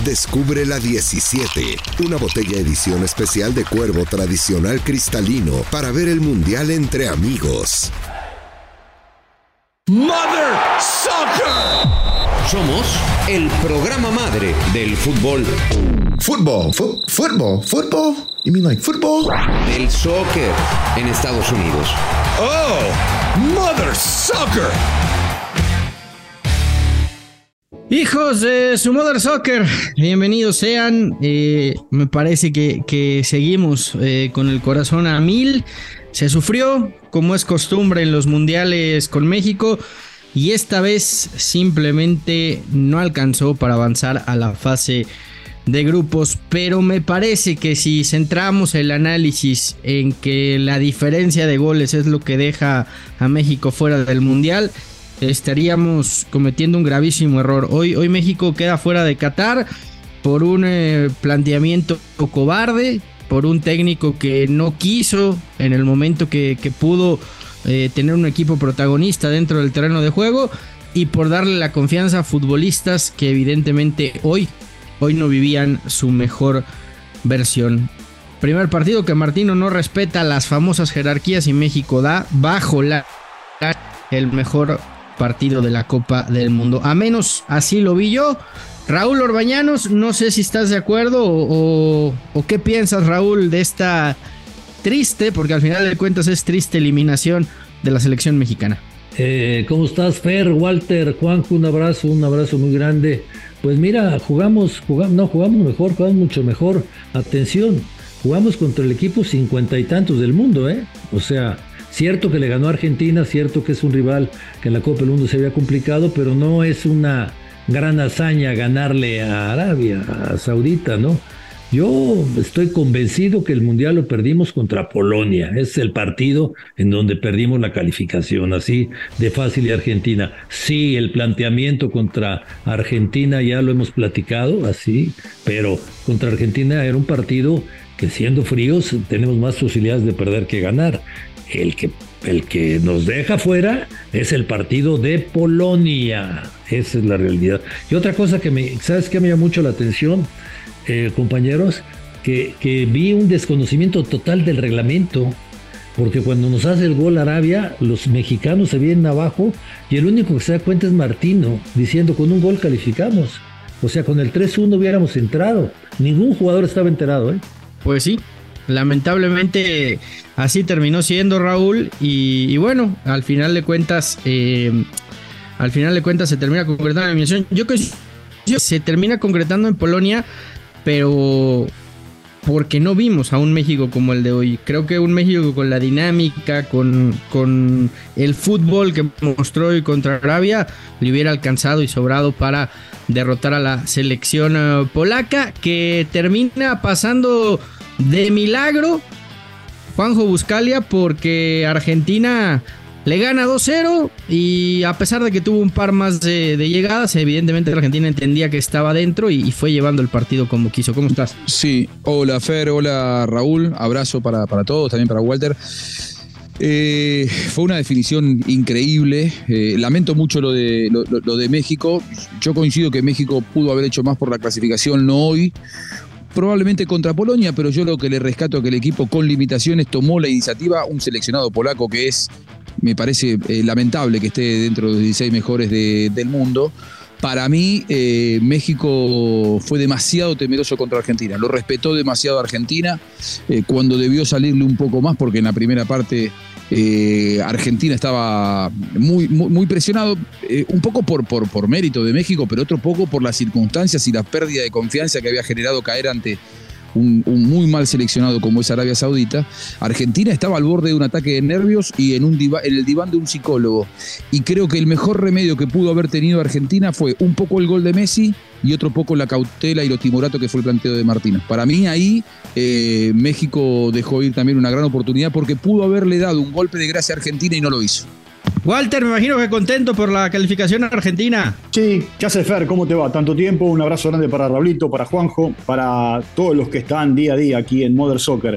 Descubre la 17, una botella edición especial de Cuervo tradicional cristalino para ver el Mundial entre amigos. Mother Soccer. Somos el programa madre del fútbol. Football? You mean like football? Del soccer en Estados Unidos. Oh, Mother Soccer. Hijos de su Mother Soccer, bienvenidos sean. Me parece que seguimos con el corazón a mil. Se sufrió, como es costumbre en los mundiales con México, y esta vez simplemente no alcanzó para avanzar a la fase de grupos. Pero me parece que si centramos el análisis en que la diferencia de goles es lo que deja a México fuera del mundial, estaríamos cometiendo un gravísimo error. Hoy México queda fuera de Qatar por un planteamiento cobarde, por un técnico que no quiso en el momento que pudo tener un equipo protagonista dentro del terreno de juego, y por darle la confianza a futbolistas que evidentemente hoy no vivían su mejor versión. Primer partido que Martino no respeta las famosas jerarquías y México da bajo el mejor partido de la Copa del Mundo. A menos así lo vi yo. Raúl Orbañanos, no sé si estás de acuerdo o qué piensas, Raúl, de esta triste, porque al final de cuentas es triste, eliminación de la selección mexicana. ¿Cómo estás, Fer, Walter, Juanjo? Un abrazo muy grande. Pues mira, jugamos mucho mejor. Atención, jugamos contra el equipo 50 y tantos del mundo, O sea, cierto que le ganó a Argentina, cierto que es un rival que en la Copa del Mundo se había complicado, pero no es una gran hazaña ganarle a Arabia Saudita, ¿no? Yo estoy convencido que el Mundial lo perdimos contra Polonia. Es el partido en donde perdimos la calificación, así de fácil, y Argentina. Sí, el planteamiento contra Argentina ya lo hemos platicado, así, pero contra Argentina era un partido que, siendo fríos, tenemos más posibilidades de perder que ganar. El que nos deja fuera es el partido de Polonia. Esa es la realidad. Y otra cosa ¿sabes qué me llama mucho la atención, compañeros? Que vi un desconocimiento total del reglamento, porque cuando nos hace el gol Arabia, los mexicanos se vienen abajo y el único que se da cuenta es Martino, diciendo: con un gol calificamos. O sea, con el 3-1 hubiéramos entrado. Ningún jugador estaba enterado, Pues sí, lamentablemente así terminó siendo, Raúl, y bueno, al final de cuentas se termina concretando la eliminación. Yo creo que se termina concretando en Polonia, pero porque no vimos a un México como el de hoy. Creo que un México con la dinámica, con el fútbol que mostró hoy contra Arabia, le hubiera alcanzado y sobrado para derrotar a la selección polaca, que termina pasando de milagro, Juanjo Buscalia, porque Argentina le gana 2-0 y a pesar de que tuvo un par más de llegadas, evidentemente la Argentina entendía que estaba dentro y fue llevando el partido como quiso. ¿Cómo estás? Sí, hola Fer, hola Raúl, abrazo para todos, también para Walter. Fue una definición increíble. Lamento mucho lo de México. Yo coincido que México pudo haber hecho más por la clasificación, no hoy, probablemente contra Polonia, pero yo lo que le rescato es que el equipo con limitaciones tomó la iniciativa. Un seleccionado polaco que me parece lamentable que esté dentro de los 16 mejores del mundo. Para mí, México fue demasiado temeroso contra Argentina. Lo respetó demasiado a Argentina cuando debió salirle un poco más, porque en la primera parte Argentina estaba muy presionado, un poco por mérito de México, pero otro poco por las circunstancias y la pérdida de confianza que había generado caer ante un muy mal seleccionado como es Arabia Saudita. Argentina estaba al borde de un ataque de nervios y en el diván de un psicólogo. Y creo que el mejor remedio que pudo haber tenido Argentina fue un poco el gol de Messi y otro poco la cautela y lo timorato que fue el planteo de Martino. Para mí ahí México dejó ir también una gran oportunidad, porque pudo haberle dado un golpe de gracia a Argentina y no lo hizo. Walter, me imagino que contento por la calificación argentina. Sí, ¿qué hace, Fer? ¿Cómo te va? Tanto tiempo. Un abrazo grande para Raulito, para Juanjo, para todos los que están día a día aquí en Mother Soccer.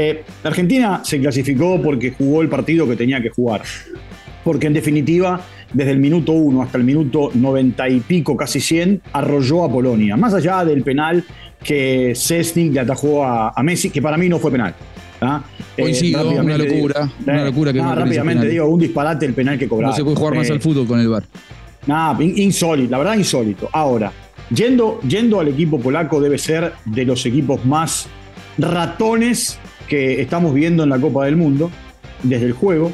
Argentina se clasificó porque jugó el partido que tenía que jugar. Porque en definitiva desde el minuto 1 hasta el minuto 90 y pico, casi 100, arrolló a Polonia. Más allá del penal que Szczęsny le atajó a Messi, que para mí no fue penal. Coincido, una locura que no rápidamente digo, un disparate el penal que cobraron. No se puede jugar más al fútbol con el VAR. Insólito, la verdad insólito. Ahora, yendo al equipo polaco, debe ser de los equipos más ratones que estamos viendo en la Copa del Mundo, desde el juego,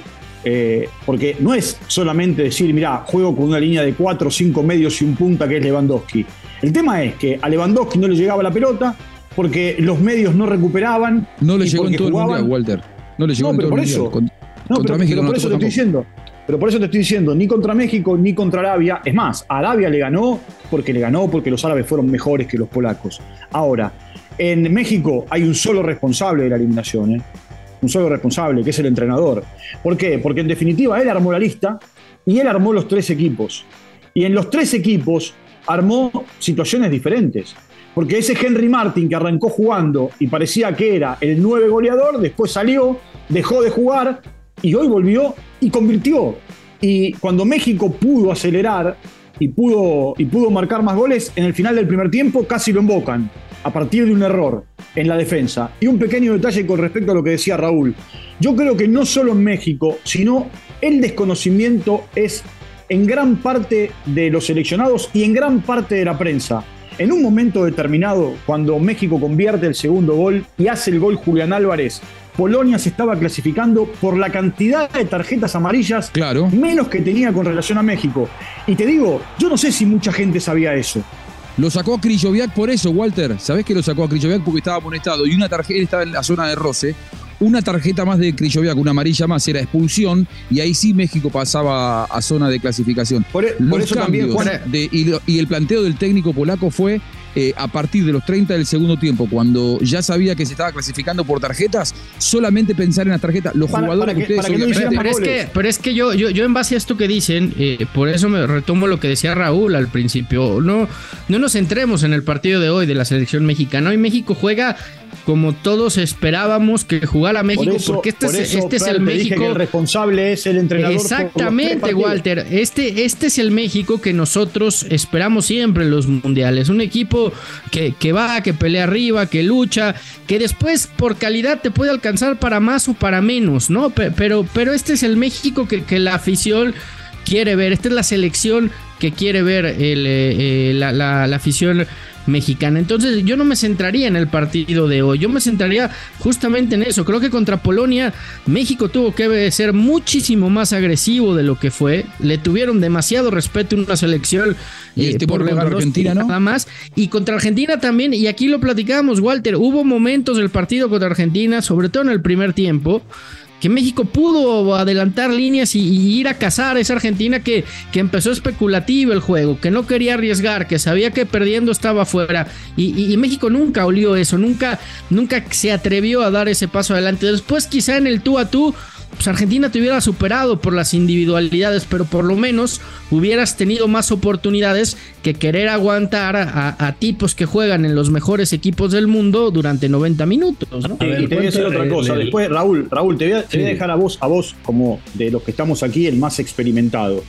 porque no es solamente decir, mirá, juego con una línea de 4 o 5 medios y un punta que es Lewandowski. El tema es que a Lewandowski no le llegaba la pelota porque los medios no recuperaban. No le llegó en todo el mundial, Walter. No le llegó en todo el mundial. Contra México no tocó tampoco. Pero por eso te estoy diciendo, ni contra México ni contra Arabia. Es más, Arabia le ganó porque los árabes fueron mejores que los polacos. Ahora, en México hay un solo responsable de la eliminación, un solo responsable, que es el entrenador. ¿Por qué? Porque en definitiva él armó la lista y él armó los 3 equipos. Y en los 3 equipos armó situaciones diferentes. Porque ese Henry Martin que arrancó jugando y parecía que era el 9 goleador, después salió, dejó de jugar y hoy volvió y convirtió. Y cuando México pudo acelerar y pudo marcar más goles, en el final del primer tiempo casi lo embocan a partir de un error en la defensa. Y un pequeño detalle con respecto a lo que decía Raúl. Yo creo que no solo en México, sino el desconocimiento es en gran parte de los seleccionados y en gran parte de la prensa. En un momento determinado, cuando México convierte el segundo gol y hace el gol Julián Álvarez, Polonia se estaba clasificando por la cantidad de tarjetas amarillas menos que tenía con relación a México. Y te digo, yo no sé si mucha gente sabía eso. Lo sacó a Krychowiak por eso, Walter. ¿Sabés que lo sacó a Krychowiak? Porque estaba amonestado y una tarjeta estaba en la zona de roce. Una tarjeta más de Krychowiak, una amarilla más, era expulsión y ahí sí México pasaba a zona de clasificación. Por eso también, Juan, y el planteo del técnico polaco fue a partir de los 30 del segundo tiempo, cuando ya sabía que se estaba clasificando por tarjetas, solamente pensar en las tarjetas. Los jugadores que ustedes obviamente... Pero es que yo en base a esto que dicen, por eso me retomo lo que decía Raúl al principio. No nos centremos en el partido de hoy de la selección mexicana. Hoy México juega como todos esperábamos que jugara México, porque este es el México. Dije que el responsable es el entrenador. Exactamente, Walter. Este es el México que nosotros esperamos siempre en los mundiales. Un equipo que va, que pelea arriba, que lucha, que después por calidad te puede alcanzar para más o para menos, ¿no? Pero este es el México que la afición quiere ver. Esta es la selección que quiere ver la afición mexicana. Entonces yo no me centraría en el partido de hoy, yo me centraría justamente en eso. Creo que contra Polonia México tuvo que ser muchísimo más agresivo de lo que fue. Le tuvieron demasiado respeto en una selección por contra Argentina, ¿no? Nada más. Y contra Argentina también, y aquí lo platicábamos, Walter, hubo momentos del partido contra Argentina, sobre todo en el primer tiempo, que México pudo adelantar líneas y ir a cazar a esa Argentina que empezó especulativo el juego, que no quería arriesgar, que sabía que perdiendo estaba fuera, y México nunca olió eso, nunca se atrevió a dar ese paso adelante. Después quizá en el tú a tú, pues Argentina te hubiera superado por las individualidades, pero por lo menos hubieras tenido más oportunidades que querer aguantar a tipos que juegan en los mejores equipos del mundo durante 90 minutos, ¿no? Te voy a decir otra cosa. Después, Raúl, te voy a dejar a vos como de los que estamos aquí, el más experimentado.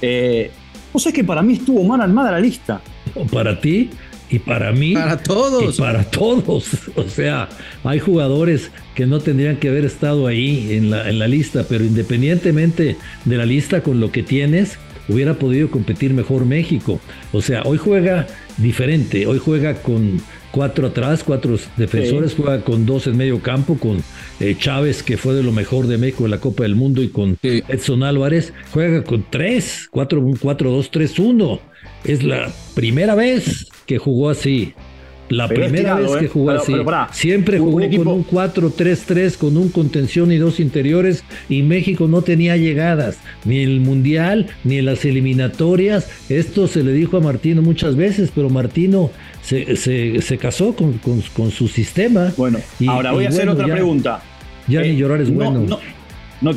Vos sabés que para mí estuvo mal armada la lista. Para ti y para mí. Para todos. Y para todos. O sea, hay jugadores que no tendrían que haber estado ahí en la lista, pero independientemente de la lista, con lo que tienes, hubiera podido competir mejor México. O sea, hoy juega diferente, hoy juega con 4 atrás, 4 defensores, juega con 2 en medio campo, con Chávez, que fue de lo mejor de México en la Copa del Mundo, y con Edson Álvarez, juega con 3, 4-2-3-1. Es la primera vez que jugó así. La primera vez que jugó así. Siempre jugó con un 4-3-3, con un contención y 2 interiores, y México no tenía llegadas, ni en el Mundial, ni en las eliminatorias. Esto se le dijo a Martino muchas veces, pero Martino se casó con su sistema. Bueno, ahora voy a hacer otra pregunta. Ya ni llorar es bueno. No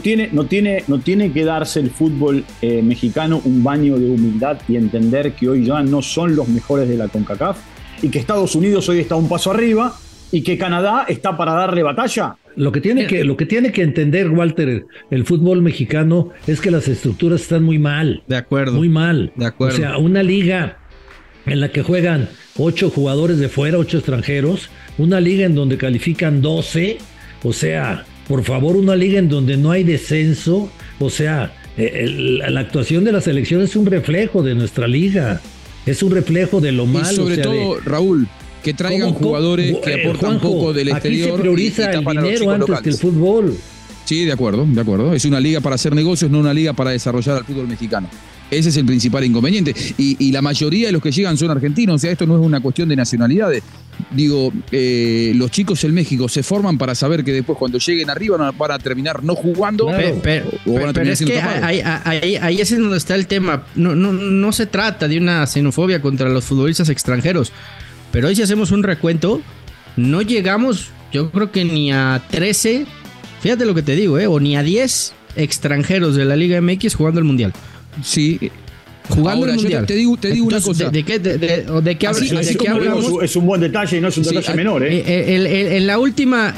tiene que darse el fútbol mexicano un baño de humildad y entender que hoy ya no son los mejores de la CONCACAF y que Estados Unidos hoy está un paso arriba y que Canadá está para darle batalla. Lo que tiene que entender, Walter, el fútbol mexicano es que las estructuras están muy mal. De acuerdo. Muy mal. De acuerdo. O sea, una liga en la que juegan 8 jugadores de fuera, 8 extranjeros, una liga en donde califican 12, o sea, por favor, una liga en donde no hay descenso, o sea, la actuación de la selección es un reflejo de nuestra liga, es un reflejo de lo malo. Y sobre todo, Raúl, que traigan jugadores que aportan poco del exterior. Aquí se prioriza el dinero antes que el fútbol. Sí, de acuerdo. Es una liga para hacer negocios, no una liga para desarrollar al fútbol mexicano. Ese es el principal inconveniente. Y la mayoría de los que llegan son argentinos, o sea, esto no es una cuestión de nacionalidades. Digo, los chicos en México se forman para saber que después cuando lleguen arriba van a terminar no jugando. Claro. Pero es que ahí es donde está el tema. No se trata de una xenofobia contra los futbolistas extranjeros. Pero hoy si hacemos un recuento, no llegamos, yo creo que ni a 13, fíjate lo que te digo, o ni a 10 extranjeros de la Liga MX jugando el Mundial. Sí. Jugando el Mundial. Te digo Entonces, una cosa. ¿De qué hablamos? Es un buen detalle y no es un detalle menor. En la última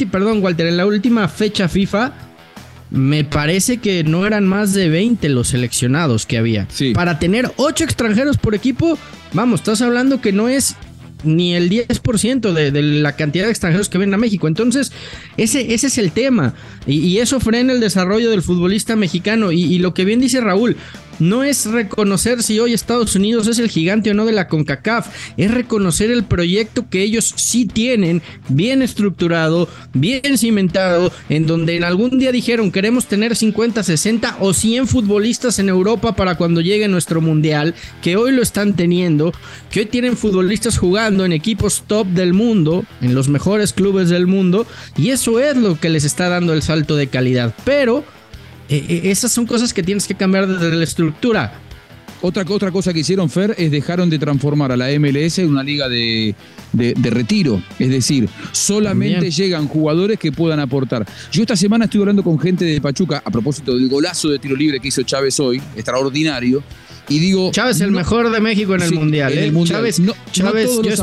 fecha FIFA, me parece que no eran más de 20 los seleccionados que había. Sí. Para tener 8 extranjeros por equipo, vamos, estás hablando que no es ni el 10% de la cantidad de extranjeros que vienen a México. Entonces, ese es el tema. Y eso frena el desarrollo del futbolista mexicano. Y lo que bien dice Raúl, no es reconocer si hoy Estados Unidos es el gigante o no de la CONCACAF, es reconocer el proyecto que ellos sí tienen, bien estructurado, bien cimentado, en donde en algún día dijeron queremos tener 50, 60 o 100 futbolistas en Europa para cuando llegue nuestro mundial, que hoy lo están teniendo, que hoy tienen futbolistas jugando en equipos top del mundo, en los mejores clubes del mundo, y eso es lo que les está dando el salto de calidad. Pero esas son cosas que tienes que cambiar desde la estructura. Otra cosa que hicieron, Fer, es dejaron de transformar a la MLS en una liga de retiro. Es decir, solamente llegan jugadores que puedan aportar. Yo esta semana estuve hablando con gente de Pachuca a propósito del golazo de tiro libre que hizo Chávez hoy, extraordinario. Y digo, Chávez el mejor de México en el Mundial. En el Mundial. Chávez, yo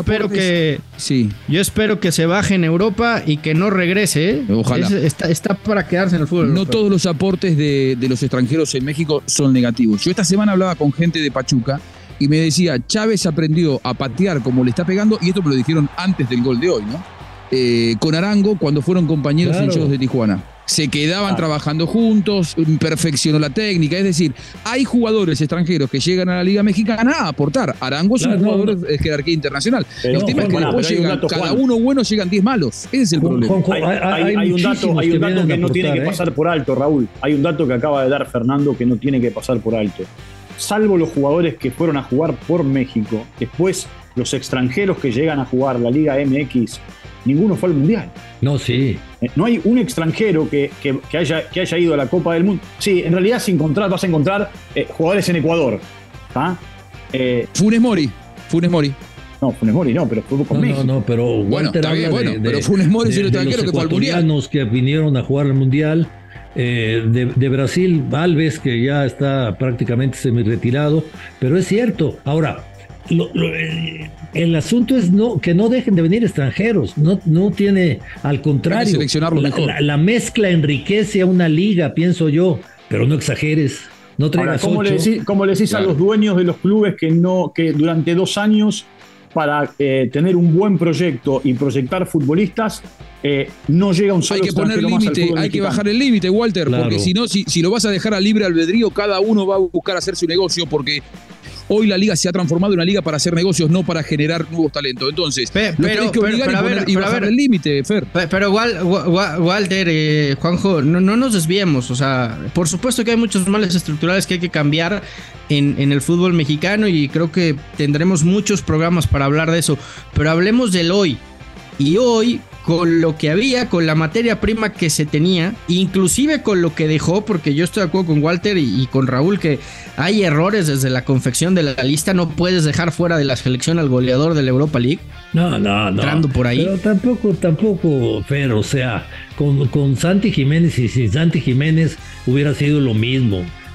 espero que se baje en Europa y que no regrese. Ojalá. Está para quedarse en el fútbol. No todos los aportes de los extranjeros en México son negativos. Yo esta semana hablaba con gente de Pachuca y me decía, Chávez aprendió a patear como le está pegando, y esto me lo dijeron antes del gol de hoy, ¿no? Con Arango cuando fueron compañeros en Cholos de Tijuana. Se quedaban trabajando juntos, perfeccionó la técnica. Es decir, hay jugadores extranjeros que llegan a la Liga Mexicana a aportar. Arango es un jugador de jerarquía internacional. El tema es que después llegan, cada uno bueno, llegan 10 malos. Ese es el problema. Hay un dato que no tiene que pasar por alto, Raúl. Hay un dato que acaba de dar Fernando que no tiene que pasar por alto. Salvo los jugadores que fueron a jugar por México, después los extranjeros que llegan a jugar la Liga MX, ninguno fue al Mundial. No, sí. No hay un extranjero que haya ido a la Copa del Mundo. Sí, en realidad vas a encontrar jugadores en Ecuador. Funes Mori. No, Funes Mori no, pero fue con México. No, pero bueno, está bien, pero Funes Mori es el extranjero que fue al Mundial. Los que vinieron a jugar al Mundial. De Brasil, Alves, que ya está prácticamente semi-retirado. Pero es cierto. Ahora, el asunto es que no dejen de venir extranjeros, no tiene, al contrario, seleccionarlo mejor. La mezcla enriquece a una liga, pienso yo, pero no exageres, no traigas ¿cómo le decís a los dueños de los clubes que durante 2 años para tener un buen proyecto y proyectar futbolistas no llega un solo extranjero más al fútbol mexicano? Hay que bajar el límite, Walter, claro. Porque si no, si lo vas a dejar a libre albedrío, cada uno va a buscar hacer su negocio, porque hoy la liga se ha transformado en una liga para hacer negocios, no para generar nuevos talentos. Entonces, lo tenés que obligar y bajar el límite, Fer. Pero Walter, Juanjo, no nos desviemos. O sea, por supuesto que hay muchos males estructurales que hay que cambiar en el fútbol mexicano, y creo que tendremos muchos programas para hablar de eso. Pero hablemos del hoy. Y hoy, con lo que había, con la materia prima que se tenía, inclusive con lo que dejó, porque yo estoy de acuerdo con Walter y con Raúl que hay errores desde la confección de la lista. No puedes dejar fuera de la selección al goleador de la Europa League. No. Entrando por ahí. Pero tampoco, Fer, o sea, con Santi Jiménez y sin Santi Jiménez hubiera sido lo mismo.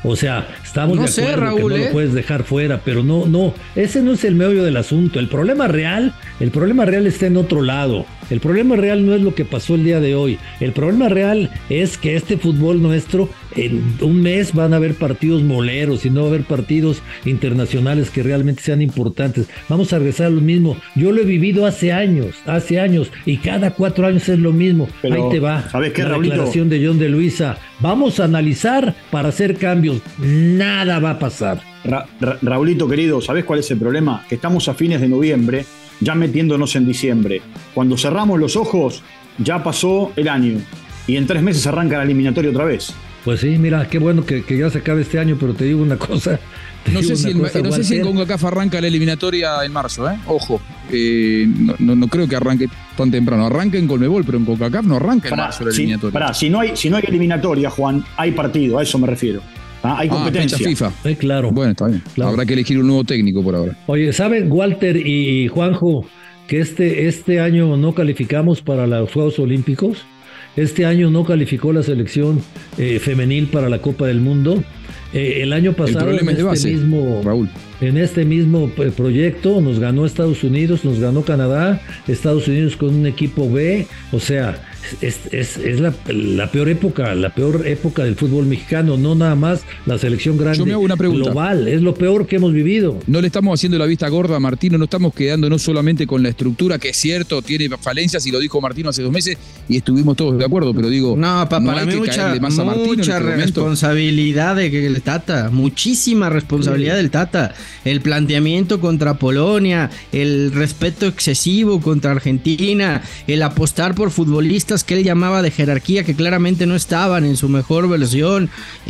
O sea, estamos No de sé, acuerdo Raúl, que no lo puedes dejar fuera, pero no, ese no es el meollo del asunto. El problema real está en otro lado. El problema real no es lo que pasó el día de hoy. El problema real es que este fútbol nuestro, en un mes van a haber partidos moleros y no va a haber partidos internacionales que realmente sean importantes. Vamos a regresar a lo mismo. Yo lo he vivido hace años, y cada 4 años es lo mismo. Pero, ahí te va. ¿sabes qué, la Raulito? declaración de John de Luisa. Vamos a analizar para hacer cambios. Nada va a pasar. Raulito, querido, ¿sabés cuál es el problema? Que estamos a fines de noviembre, ya metiéndonos en diciembre. Cuando cerramos los ojos, ya pasó el año. Y en 3 meses arranca la eliminatoria otra vez. Pues sí, mira, qué bueno que ya se acabe este año, pero te digo una cosa. No sé si en CONCACAF arranca la eliminatoria en marzo, ¿eh? Ojo, no creo que arranque tan temprano. Arranca en CONMEBOL, pero en CONCACAF no arranca en marzo la eliminatoria. Si no hay eliminatoria, Juan, hay partido, a eso me refiero. Hay competencia. Fecha FIFA. Claro. Bueno, está bien. Claro. Habrá que elegir un nuevo técnico por ahora. Oye, ¿saben, Walter y Juanjo, que este año no calificamos para los Juegos Olímpicos? Este año no calificó la selección femenil para la Copa del Mundo. El año pasado, Raúl. En este mismo proyecto nos ganó Estados Unidos, nos ganó Canadá, Estados Unidos con un equipo B. O sea, es la peor época del fútbol mexicano, no nada más la selección grande. Yo me hago una pregunta. Global, es lo peor que hemos vivido. No le estamos haciendo la vista gorda a Martino, no estamos quedándonos solamente con la estructura, que es cierto, tiene falencias, y lo dijo Martino hace 2 meses, y estuvimos todos de acuerdo, pero digo, para mí mucha responsabilidad del Tata, muchísima responsabilidad del Tata. El planteamiento contra Polonia, el respeto excesivo contra Argentina, el apostar por futbolistas que él llamaba de jerarquía, que claramente no estaban en su mejor versión.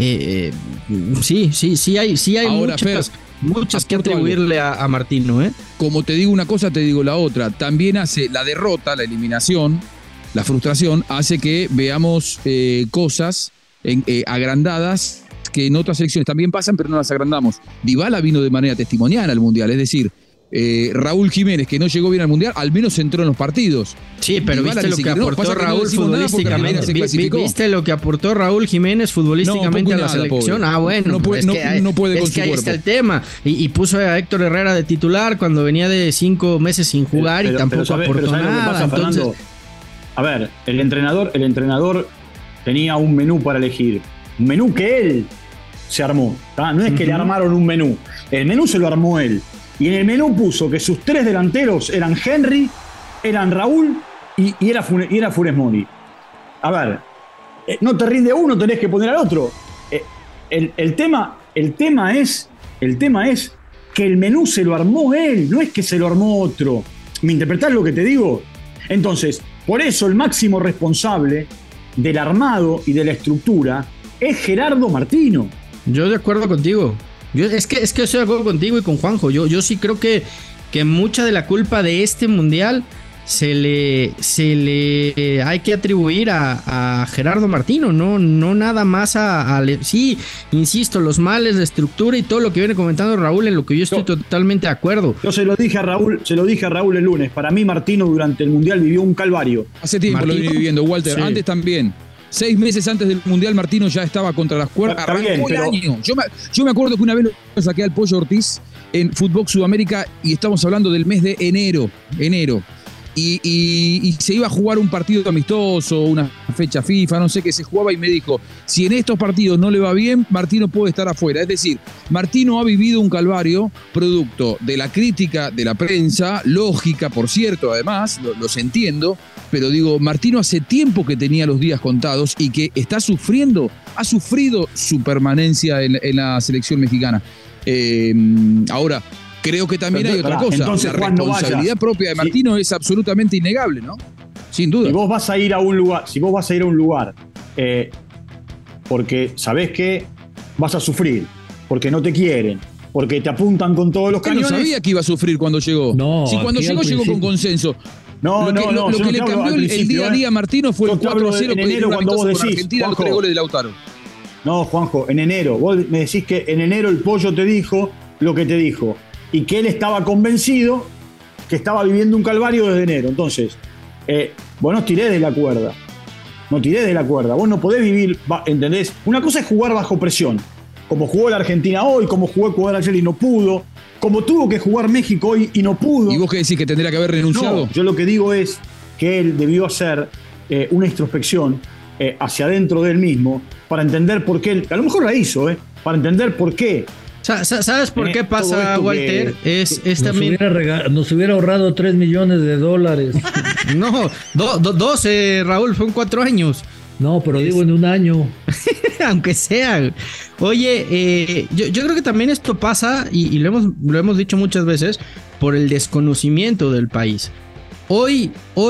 Sí hay ahora, muchas que atribuirle a Martino, ¿eh? Como te digo una cosa, te digo la otra. También hace la derrota, la eliminación, la frustración, hace que veamos cosas agrandadas que en otras selecciones también pasan, pero no las agrandamos. Dybala vino de manera testimonial al Mundial, es decir, Raúl Jiménez, que no llegó bien al Mundial, al menos entró en los partidos. Sí, pero Dybala, viste lo que aportó Raúl futbolísticamente. ¿Viste lo que aportó Raúl Jiménez futbolísticamente a la selección? Pobre. Bueno, no puede con su cuerpo. Ahí está el tema. Y puso a Héctor Herrera de titular cuando venía de 5 meses sin jugar, y tampoco aportó nada. Pasa, entonces, a ver, el entrenador tenía un menú para elegir. Un menú que él se armó. No es que le armaron un menú. El menú se lo armó él. Y en el menú puso que sus 3 delanteros eran Henry, eran Raúl y era Funes Mori. A ver, no te rinde uno, tenés que poner al otro. El tema es que el menú se lo armó él, no es que se lo armó otro. ¿Me interpretás lo que te digo? Entonces, por eso el máximo responsable del armado y de la estructura es Gerardo Martino. Yo de acuerdo contigo. Es que estoy de acuerdo contigo y con Juanjo. Yo sí creo que mucha de la culpa de este mundial se le hay que atribuir a Gerardo Martino, no nada más sí, insisto, los males de estructura y todo lo que viene comentando Raúl, en lo que yo estoy totalmente de acuerdo. Yo se lo dije a Raúl el lunes. Para mí Martino durante el mundial vivió un calvario. Hace tiempo lo viene viviendo, Walter. Sí. Antes también. 6 meses antes del Mundial, Martino ya estaba contra las cuerdas. Arrancó el año. Yo me acuerdo que una vez lo saqué al Pollo Ortiz en Fútbol Sudamérica, y estamos hablando del mes de enero. Y se iba a jugar un partido amistoso, una fecha FIFA, no sé qué se jugaba, y me dijo, si en estos partidos no le va bien, Martino puede estar afuera. Es decir, Martino ha vivido un calvario producto de la crítica de la prensa, lógica, por cierto, además, los entiendo, pero digo, Martino hace tiempo que tenía los días contados y que ha sufrido su permanencia en la selección mexicana. Ahora, creo que también hay otra cosa. Entonces, la responsabilidad propia de Martino es absolutamente innegable, ¿no? Sin duda. Si vos vas a ir a un lugar, porque sabés que vas a sufrir, porque no te quieren, porque te apuntan con todos los cañones. No sabía que iba a sufrir cuando llegó. No, si cuando llegó con consenso. Lo que le cambió el día a día a Martino fue el 4-0 que dio cuando vos decís, Argentina, Juanjo, los 3 goles de Lautaro. No, Juanjo, en enero. Vos me decís que en enero el Pollo te dijo lo que te dijo, y que él estaba convencido que estaba viviendo un calvario desde enero. Entonces, vos no tirés de la cuerda. Vos no podés vivir, ¿entendés? Una cosa es jugar bajo presión. como jugó la Argentina hoy, como jugó Ecuador ayer y no pudo, como tuvo que jugar México hoy y no pudo. ¿Y vos qué decís, que tendría que haber renunciado? No, yo lo que digo es que él debió hacer una introspección hacia adentro de él mismo para entender por qué él, a lo mejor la hizo, para entender por qué. ¿Sabes por qué pasa, Walter? Es también. Nos hubiera ahorrado $3 millones. No, 12, Raúl, son 4 años. No, pero digo en un año. Aunque sea. Oye, yo creo que también esto pasa, y lo hemos dicho muchas veces, por el desconocimiento del país. Hoy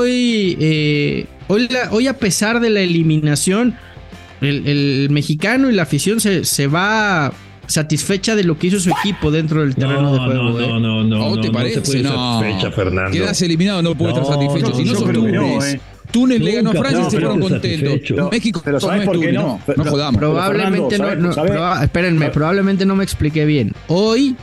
a pesar de la eliminación, el mexicano y la afición se va satisfecha de lo que hizo su equipo dentro del terreno de juego. No, ¿te parece? se puede satisfecha, Fernando. Quedas eliminado, no puedes estar satísfecho. Si no sos Túnez. Túnez le ganó a Francia y se fueron contentos. México, pero ¿sabes por qué no? No jodamos. Probablemente Fernando, probablemente no me expliqué bien. Hoy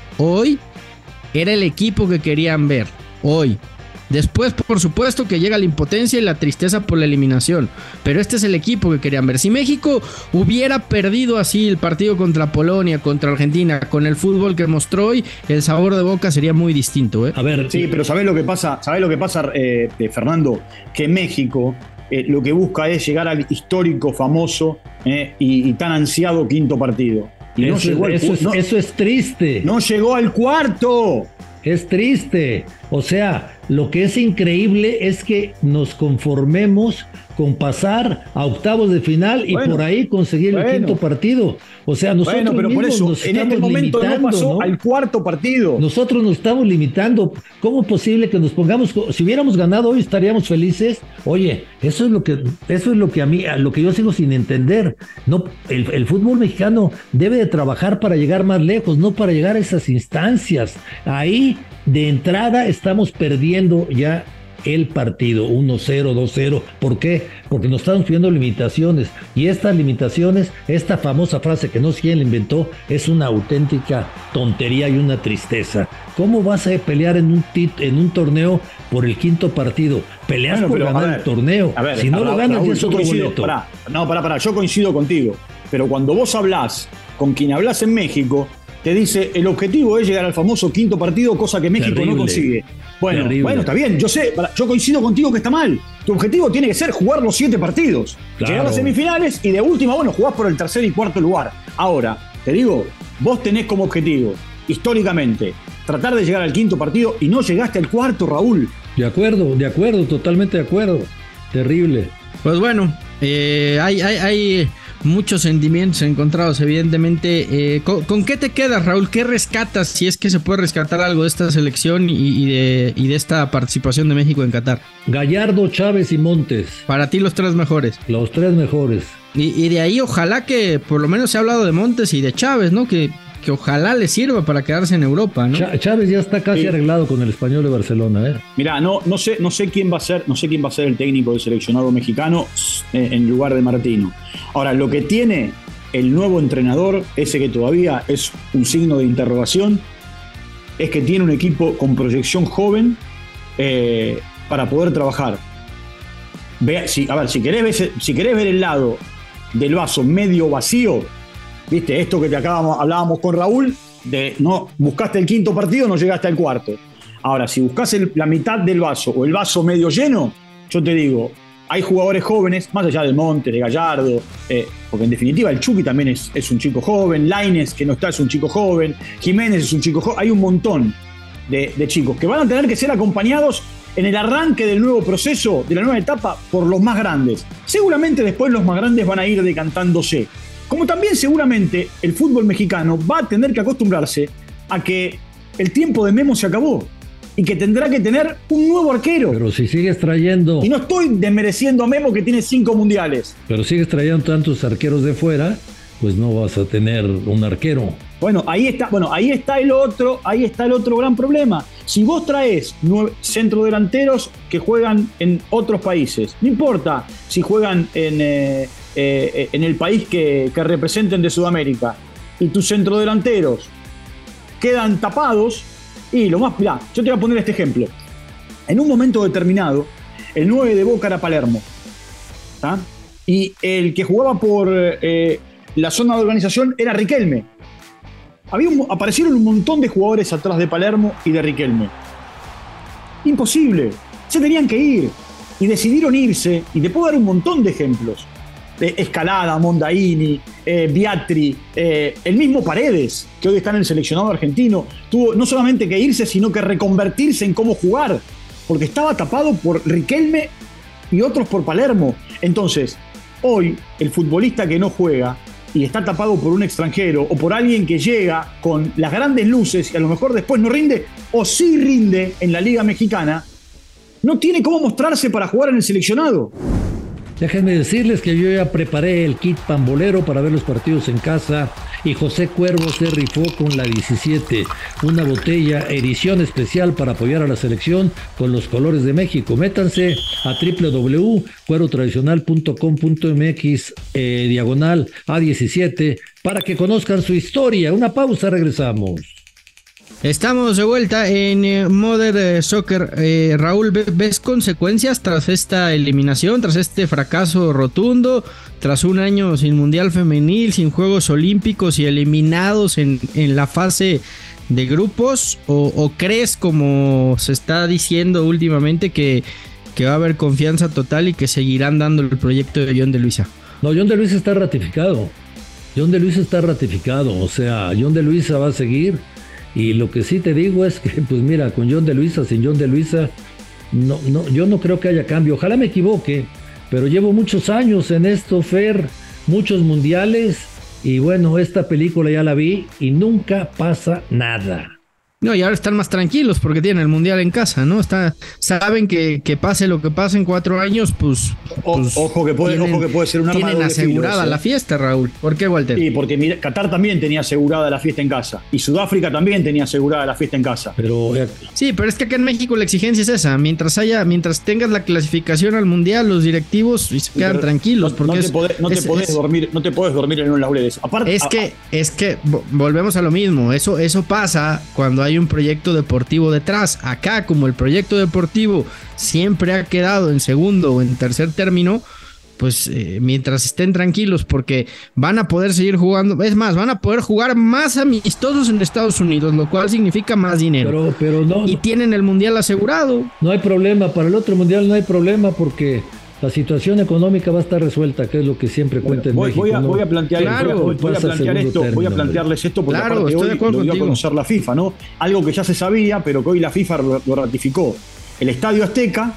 era el equipo que querían ver. Hoy. Después, por supuesto, que llega la impotencia y la tristeza por la eliminación. Pero este es el equipo que querían ver. Si México hubiera perdido así el partido contra Polonia, contra Argentina, con el fútbol que mostró hoy, el sabor de boca sería muy distinto. A ver, sí, pero ¿sabés lo que pasa? Fernando? Que México lo que busca es llegar al histórico, famoso y tan ansiado quinto partido. Y eso es triste. No llegó al cuarto. Es triste. O sea, lo que es increíble es que nos conformemos con pasar a octavos de final y por ahí conseguir el quinto partido. O sea, nosotros pero por eso, en este momento no pasó al cuarto partido. Nosotros nos estamos limitando. ¿Cómo es posible que nos pongamos? Si hubiéramos ganado hoy, estaríamos felices. Oye, eso es lo que a mí, lo que yo sigo sin entender. No, el fútbol mexicano debe de trabajar para llegar más lejos, no para llegar a esas instancias. Ahí, de entrada, estamos perdiendo ya el partido, 1-0, 2-0. ¿Por qué? Porque nos están pidiendo limitaciones. Y estas limitaciones, esta famosa frase que no sé quién la inventó, es una auténtica tontería y una tristeza. ¿Cómo vas a pelear en un torneo por el quinto partido? Peleas por ganar el torneo. Si no lo ganas, ya es otro boleto. Pará, yo coincido contigo. Pero cuando vos hablás con quien hablás en México, te dice, el objetivo es llegar al famoso quinto partido, cosa que México no consigue. Bueno, está bien, yo sé, yo coincido contigo que está mal. Tu objetivo tiene que ser jugar los 7 partidos, llegar a las semifinales y de última, jugás por el tercer y cuarto lugar. Ahora, te digo, vos tenés como objetivo, históricamente, tratar de llegar al quinto partido y no llegaste al cuarto, Raúl. De acuerdo, totalmente de acuerdo. Terrible. Pues bueno, hay muchos sentimientos encontrados, evidentemente. ¿Con qué te quedas, Raúl? ¿Qué rescatas, si es que se puede rescatar algo de esta selección y de esta participación de México en Qatar? Gallardo, Chávez y Montes. Para ti los 3 mejores. Los 3 mejores. Y de ahí ojalá que por lo menos se ha hablado de Montes y de Chávez, ¿no? Que ojalá le sirva para quedarse en Europa, ¿no? Chávez ya está casi arreglado con el Español de Barcelona, Mirá, no sé quién va a ser el técnico del seleccionado mexicano en lugar de Martino. Ahora, lo que tiene el nuevo entrenador, ese que todavía es un signo de interrogación, es que tiene un equipo con proyección joven para poder trabajar. Si querés ver el lado del vaso medio vacío, ¿viste? Esto que hablábamos con Raúl, de no buscaste el quinto partido, no llegaste al cuarto. Ahora, si buscás la mitad del vaso o el vaso medio lleno, yo te digo, hay jugadores jóvenes, más allá del Montes, de Gallardo, porque en definitiva el Chucky también es un chico joven, Lainez, que no está, es un chico joven, Jiménez es un chico joven, hay un montón de chicos que van a tener que ser acompañados en el arranque del nuevo proceso, de la nueva etapa, por los más grandes. Seguramente después los más grandes van a ir decantándose. Como también seguramente el fútbol mexicano va a tener que acostumbrarse a que el tiempo de Memo se acabó y que tendrá que tener un nuevo arquero. Pero si sigues trayendo... Y no estoy desmereciendo a Memo, que tiene 5 mundiales. Pero sigues trayendo tantos arqueros de fuera, pues no vas a tener un arquero. Ahí está el otro gran problema. Si vos traes centrodelanteros que juegan en otros países, no importa si juegan en el país que representen de Sudamérica, y tus centrodelanteros quedan tapados, y mirá, yo te voy a poner este ejemplo. En un momento determinado, el 9 de Boca era Palermo, ¿tá? Y el que jugaba por la zona de organización era Riquelme. Aparecieron un montón de jugadores atrás de Palermo y de Riquelme. Imposible. Se tenían que ir. Y decidieron irse. Y te puedo dar un montón de ejemplos. Escalada, Mondaini, Biatri, el mismo Paredes, que hoy está en el seleccionado argentino, tuvo no solamente que irse, sino que reconvertirse en cómo jugar, porque estaba tapado por Riquelme y otros por Palermo. Entonces, hoy, el futbolista que no juega y está tapado por un extranjero o por alguien que llega con las grandes luces y a lo mejor después no rinde, o sí rinde en la Liga Mexicana, no tiene cómo mostrarse para jugar en el seleccionado. Déjenme decirles que yo ya preparé el kit pambolero para ver los partidos en casa y José Cuervo se rifó con la 17, una botella edición especial para apoyar a la selección con los colores de México. Métanse a www.cuerotradicional.com.mx diagonal A17 para que conozcan su historia. Una pausa, regresamos. Estamos de vuelta en Modern Soccer. Raúl, ¿ves consecuencias tras esta eliminación, tras este fracaso rotundo, tras un año sin Mundial Femenil, sin Juegos Olímpicos y eliminados en la fase de grupos? ¿O crees, como se está diciendo últimamente, que va a haber confianza total y que seguirán dando el proyecto de John de Luisa? No, John de Luisa está ratificado. O sea, John de Luisa va a seguir. Y lo que sí te digo es que, pues mira, con John de Luisa, sin John de Luisa, no, yo no creo que haya cambio. Ojalá me equivoque, pero llevo muchos años en esto, Fer, muchos mundiales, y bueno, esta película ya la vi y nunca pasa nada. No, y ahora están más tranquilos porque tienen el Mundial en casa, ¿no? Saben que pase lo que pase en 4 años, pues ojo que puede ser un arma de tienen doble asegurada filo, la fiesta, Raúl. ¿Por qué, Walter? Sí, porque mira, Qatar también tenía asegurada la fiesta en casa. Y Sudáfrica también tenía asegurada la fiesta en casa. Sí, pero es que acá en México la exigencia es esa. Mientras tengas la clasificación al Mundial, los directivos se quedan tranquilos. Porque no te podés dormir en un laureles. Aparte, es que volvemos a lo mismo. Eso pasa cuando hay un proyecto deportivo detrás. Acá, como el proyecto deportivo siempre ha quedado en segundo o en tercer término, pues mientras estén tranquilos, porque van a poder seguir jugando, es más, van a poder jugar más amistosos en Estados Unidos, lo cual significa más dinero. Pero no, y tienen el mundial asegurado. No hay problema, para el otro mundial no hay problema, porque la situación económica va a estar resuelta, que es lo que siempre cuenta en México. Voy a plantearles esto porque claro, aparte estoy de acuerdo lo dio a conocer la FIFA, ¿no? Algo que ya se sabía, pero que hoy la FIFA lo ratificó. El Estadio Azteca,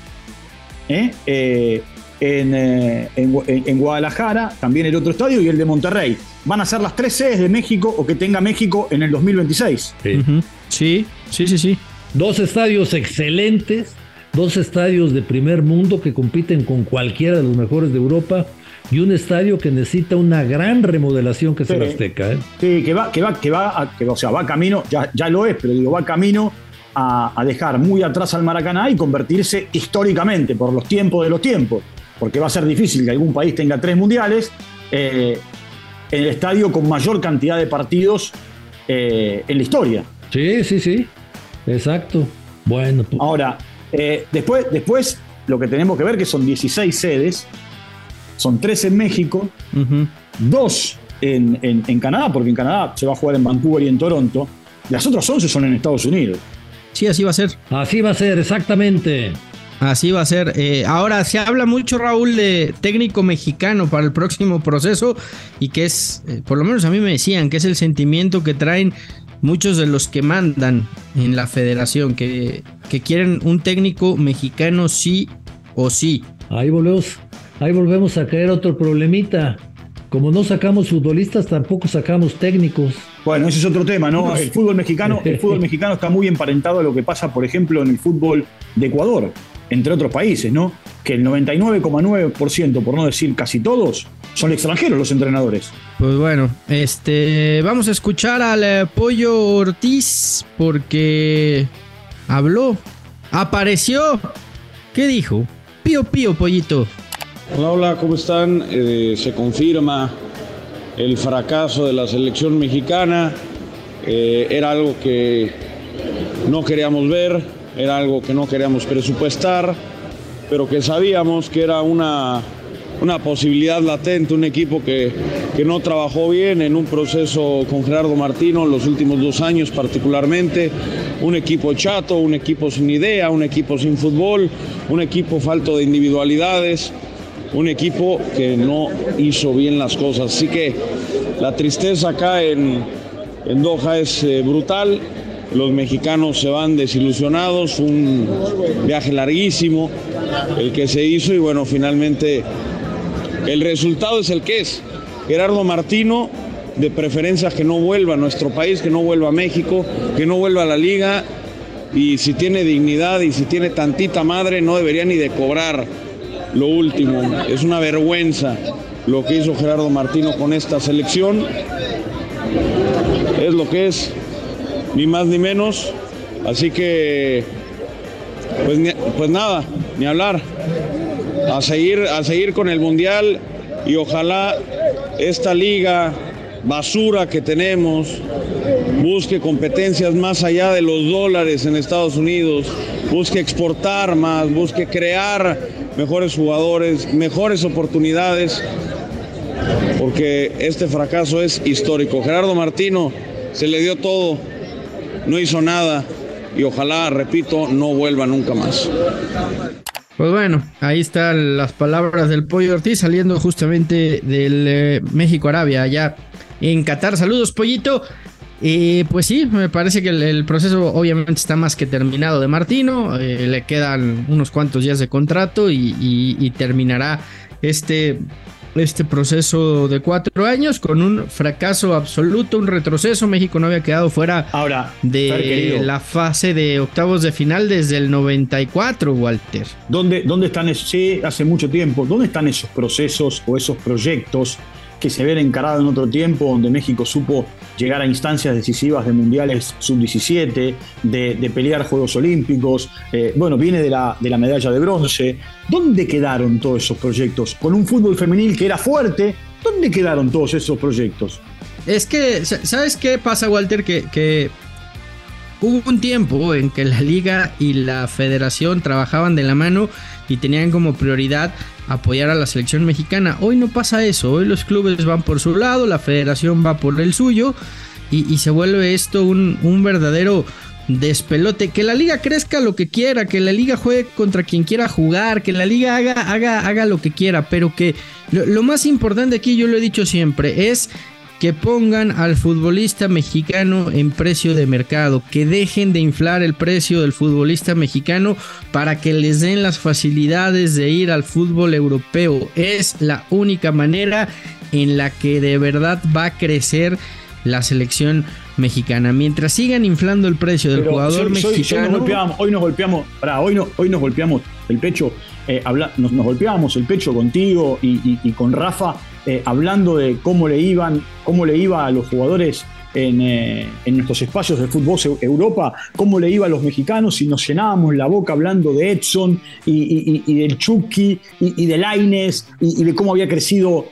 en Guadalajara, también el otro estadio, y el de Monterrey. Van a ser las 3 sedes de México o que tenga México en el 2026. Sí. Sí. 2 estadios excelentes. 2 estadios de primer mundo que compiten con cualquiera de los mejores de Europa y un estadio que necesita una gran remodelación que es el Azteca. Sí, que va camino, ya lo es, pero digo, va camino a dejar muy atrás al Maracaná y convertirse históricamente, por los tiempos de los tiempos, porque va a ser difícil que algún país tenga 3 mundiales, en el estadio con mayor cantidad de partidos en la historia. Sí, exacto. Bueno, ahora, después lo que tenemos que ver que son 16 sedes, son 3 en México, 2 en Canadá, porque en Canadá se va a jugar en Vancouver y en Toronto, las otras 11 son en Estados Unidos. Sí, así va a ser. Así va a ser, exactamente. Así va a ser. Ahora se habla mucho, Raúl, de técnico mexicano para el próximo proceso y que es, por lo menos a mí me decían, que es el sentimiento que traen muchos de los que mandan en la federación, que quieren un técnico mexicano sí o sí. Ahí volvemos a caer otro problemita. Como no sacamos futbolistas, tampoco sacamos técnicos. Bueno, ese es otro tema, ¿no? El fútbol mexicano está muy emparentado a lo que pasa, por ejemplo, en el fútbol de Ecuador, entre otros países, ¿no? Que el 99,9%, por no decir casi todos, son extranjeros los entrenadores. Pues bueno, vamos a escuchar al Pollo Ortiz porque apareció. ¿Qué dijo? Pío, pollito. Hola, ¿cómo están? Se confirma el fracaso de la selección mexicana. Era algo que no queríamos ver, era algo que no queríamos presupuestar, pero que sabíamos que era una una posibilidad latente, un equipo que no trabajó bien en un proceso con Gerardo Martino en los últimos 2 años particularmente, un equipo chato, un equipo sin idea, un equipo sin fútbol, un equipo falto de individualidades, un equipo que no hizo bien las cosas. Así que la tristeza acá en Doha es brutal. Los mexicanos se van desilusionados, fue un viaje larguísimo el que se hizo y bueno, finalmente el resultado es el que es. Gerardo Martino, de preferencia que no vuelva a nuestro país, que no vuelva a México, que no vuelva a la liga, y si tiene dignidad y si tiene tantita madre no debería ni de cobrar lo último. Es una vergüenza lo que hizo Gerardo Martino con esta selección, es lo que es, ni más ni menos, así que pues nada, ni hablar, a seguir con el Mundial y ojalá esta liga basura que tenemos busque competencias más allá de los dólares en Estados Unidos, busque exportar más, busque crear mejores jugadores, mejores oportunidades, porque este fracaso es histórico. Gerardo Martino se le dio todo, no hizo nada y ojalá, repito, no vuelva nunca más. Pues bueno, ahí están las palabras del Pollo Ortiz saliendo justamente del México-Arabia allá en Qatar. Saludos, Pollito. Pues sí, me parece que el proceso obviamente está más que terminado de Martino. Le quedan unos cuantos días de contrato y terminará este proceso de 4 años con un fracaso absoluto, un retroceso. México no había quedado fuera de la fase de octavos de final desde el 94, Walter. ¿Dónde están esos? Sí, hace mucho tiempo. ¿Dónde están esos procesos o esos proyectos que se ven encarados en otro tiempo, donde México supo llegar a instancias decisivas de mundiales sub-17, de pelear Juegos Olímpicos? Bueno, viene de la medalla de bronce. ¿Dónde quedaron todos esos proyectos? Con un fútbol femenil que era fuerte, ¿dónde quedaron todos esos proyectos? Es que, ¿sabes qué pasa, Walter? Que hubo un tiempo en que la liga y la federación trabajaban de la mano y tenían como prioridad apoyar a la selección mexicana. Hoy no pasa eso, hoy los clubes van por su lado, la federación va por el suyo y se vuelve esto un verdadero despelote. Que la liga crezca lo que quiera, que la liga juegue contra quien quiera jugar, que la liga haga lo que quiera, pero que lo más importante aquí, yo lo he dicho siempre, es que pongan al futbolista mexicano en precio de mercado, que dejen de inflar el precio del futbolista mexicano para que les den las facilidades de ir al fútbol europeo. Es la única manera en la que de verdad va a crecer la selección mexicana. Mientras sigan inflando el precio del jugador mexicano. Hoy nos golpeamos el pecho. Nos golpeábamos el pecho contigo y con Rafa, hablando de cómo le iba a los jugadores en nuestros espacios de fútbol Europa, cómo le iba a los mexicanos, y nos llenábamos la boca hablando de Edson y del Chucky y de Lainez y de cómo había crecido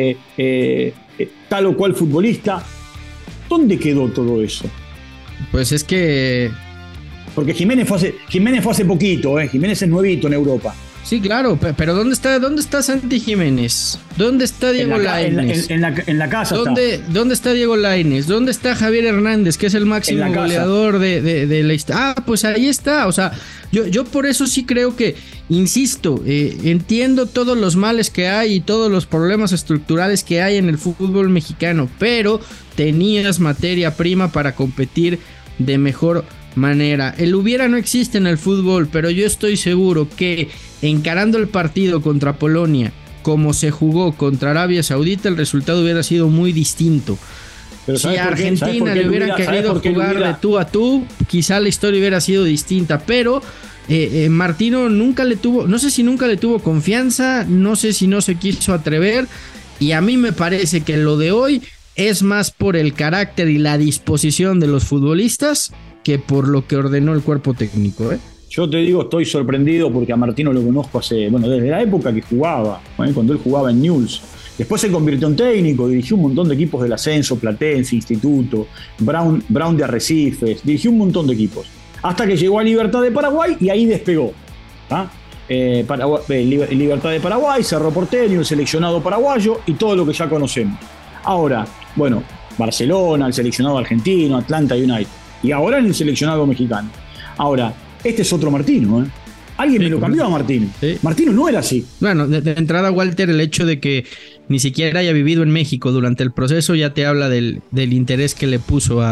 tal o cual futbolista. ¿Dónde quedó todo eso? Pues es que... Porque Jiménez fue hace poquito, Jiménez es nuevito en Europa. Sí, claro, pero ¿dónde está Santi Jiménez? ¿Dónde está Diego Lainez? En la casa ¿Dónde está Diego Lainez? ¿Dónde está Javier Hernández, que es el máximo goleador de la historia? Pues ahí está. O sea, yo por eso sí creo que, insisto, entiendo todos los males que hay y todos los problemas estructurales que hay en el fútbol mexicano, pero tenías materia prima para competir de mejor manera. El hubiera no existe en el fútbol, pero yo estoy seguro que encarando el partido contra Polonia como se jugó contra Arabia Saudita, el resultado hubiera sido muy distinto. Pero si a Argentina le hubieran querido jugar de tú a tú, quizá la historia hubiera sido distinta, pero Martino nunca le tuvo, no sé si nunca le tuvo confianza, no sé si no se quiso atrever, y a mí me parece que lo de hoy es más por el carácter y la disposición de los futbolistas que por lo que ordenó el cuerpo técnico. Yo te digo, estoy sorprendido porque a Martino lo conozco desde la época que jugaba, cuando él jugaba en Newell's. Después se convirtió en técnico, dirigió un montón de equipos del ascenso, Platense, Instituto, Brown de Arrecifes, dirigió un montón de equipos. Hasta que llegó a Libertad de Paraguay y ahí despegó. Libertad de Paraguay, Cerro Porteño, el seleccionado paraguayo y todo lo que ya conocemos. Ahora, bueno, Barcelona, el seleccionado argentino, Atlanta United. Y ahora en el seleccionado mexicano. Ahora, este es otro Martino, ¿eh? Alguien me lo cambió a Martino. Sí. Martino no era así. Bueno, de entrada, Walter, el hecho de que ni siquiera haya vivido en México durante el proceso ya te habla del interés que le puso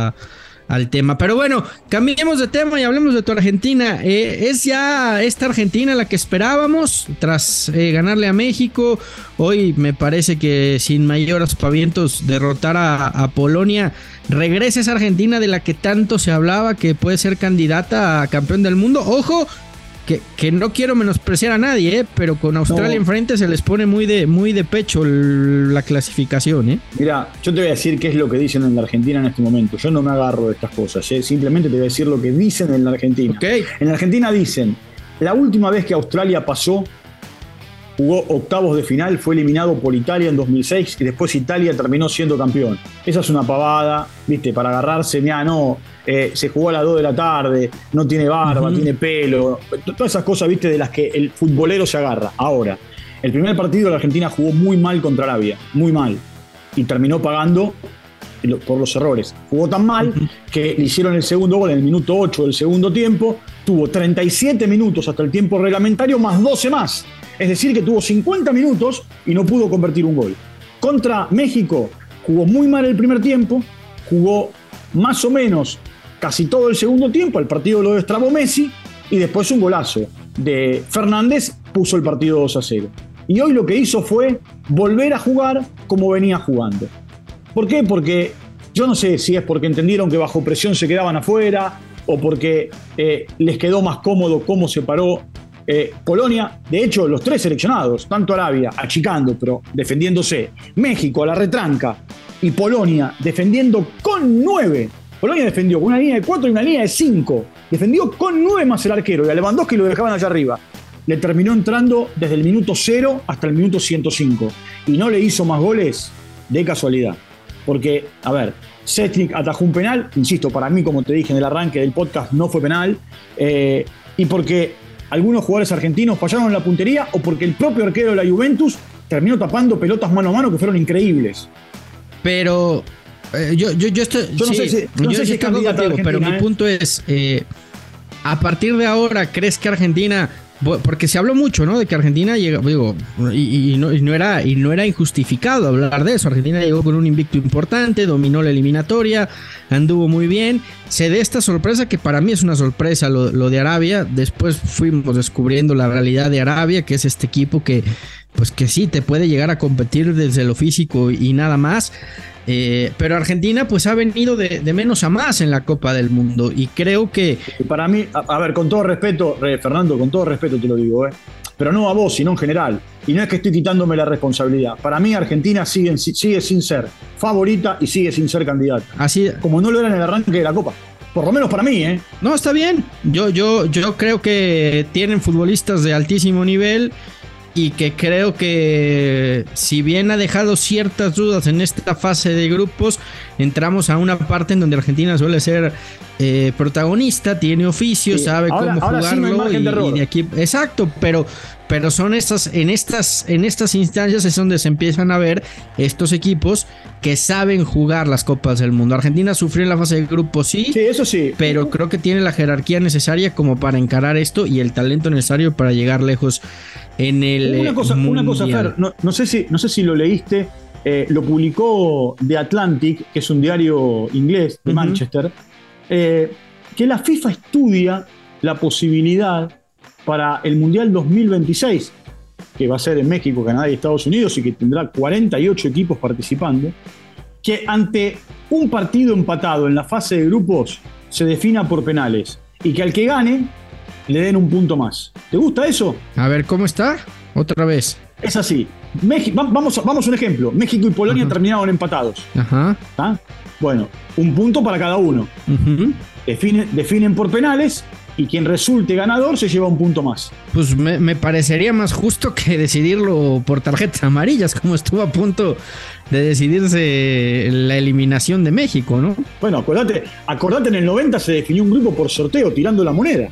al tema. Pero bueno, cambiemos de tema y hablemos de tu Argentina. Es ya esta Argentina la que esperábamos tras ganarle a México. Hoy me parece que sin mayor aspavientos derrotar a Polonia. Regresa esa Argentina de la que tanto se hablaba, que puede ser candidata a campeón del mundo. Ojo, que no quiero menospreciar a nadie, pero con Australia enfrente se les pone muy de pecho la clasificación. Mira, yo te voy a decir qué es lo que dicen en la Argentina en este momento. Yo no me agarro de estas cosas, simplemente te voy a decir lo que dicen en la Argentina. Okay. En la Argentina dicen, la última vez que Australia pasó, jugó octavos de final, fue eliminado por Italia en 2006 y después Italia terminó siendo campeón. Esa es una pavada, ¿viste? Para agarrarse, mira, no, se jugó a las 2 de la tarde, no tiene barba, tiene pelo, todas esas cosas, ¿viste? De las que el futbolero se agarra. Ahora, el primer partido la Argentina jugó muy mal contra Arabia, muy mal, y terminó pagando por los errores. Jugó tan mal que le hicieron el segundo gol en el minuto 8 del segundo tiempo, tuvo 37 minutos hasta el tiempo reglamentario más 12 más. Es decir, que tuvo 50 minutos y no pudo convertir un gol. Contra México jugó muy mal el primer tiempo, jugó más o menos casi todo el segundo tiempo, el partido lo destrabó Messi y después un golazo de Fernández puso el partido 2-0. Y hoy lo que hizo fue volver a jugar como venía jugando. ¿Por qué? Porque yo no sé si es porque entendieron que bajo presión se quedaban afuera o porque les quedó más cómodo cómo se paró Polonia. De hecho, los tres seleccionados, tanto Arabia achicando pero defendiéndose, México a la retranca y Polonia defendiendo con 9. Polonia defendió con una línea de 4 y una línea de 5. Defendió con 9 más el arquero y a Lewandowski lo dejaban allá arriba. Le terminó entrando desde el minuto 0 hasta el minuto 105 y no le hizo más goles de casualidad. Porque, a ver, Setnik atajó un penal, insisto, para mí, como te dije en el arranque del podcast, no fue penal, y porque algunos jugadores argentinos fallaron en la puntería o porque el propio arquero de la Juventus terminó tapando pelotas mano a mano que fueron increíbles. Pero yo no sé si es candidato, pero mi punto es, a partir de ahora, ¿crees que Argentina, porque se habló mucho, ¿no? De que Argentina llega, digo, y no era injustificado hablar de eso. Argentina llegó con un invicto importante, dominó la eliminatoria, anduvo muy bien. Se dé esta sorpresa, que para mí es una sorpresa lo de Arabia. Después fuimos descubriendo la realidad de Arabia, que es este equipo que sí te puede llegar a competir desde lo físico y nada más. Pero Argentina pues ha venido de menos a más en la Copa del Mundo y creo que... Para mí, a ver, con todo respeto, Fernando, con todo respeto te lo digo, pero no a vos, sino en general. Y no es que estoy quitándome la responsabilidad. Para mí Argentina sigue sin ser favorita y sigue sin ser candidata. Así, como no lo era en el arranque de la Copa. Por lo menos para mí, ¿eh? No, está bien. Yo creo que tienen futbolistas de altísimo nivel y que creo que, si bien ha dejado ciertas dudas en esta fase de grupos, entramos a una parte en donde Argentina suele ser protagonista, tiene oficio, sí, sabe cómo jugarlo, sí, no hay margen de error. Y de aquí, exacto, pero son en estas instancias es donde se empiezan a ver estos equipos que saben jugar las Copas del Mundo. Argentina sufrió en la fase de grupos, sí, eso sí, pero creo que tiene la jerarquía necesaria como para encarar esto y el talento necesario para llegar lejos en el una cosa, Fer, no sé si lo leíste, lo publicó The Atlantic, que es un diario inglés de Manchester, que la FIFA estudia la posibilidad para el Mundial 2026, que va a ser en México, Canadá y Estados Unidos y que tendrá 48 equipos participando, que ante un partido empatado en la fase de grupos se defina por penales y que al que gane le den un punto más. ¿Te gusta eso? A ver, ¿cómo está? Otra vez. Es así. Vamos a un ejemplo. México y Polonia terminaron empatados. Ajá. ¿Ah? Bueno, un punto para cada uno. Definen por penales y quien resulte ganador se lleva un punto más. Pues me parecería más justo que decidirlo por tarjetas amarillas, como estuvo a punto de decidirse la eliminación de México, ¿no? Bueno, acordate, en el 90 se definió un grupo por sorteo tirando la moneda.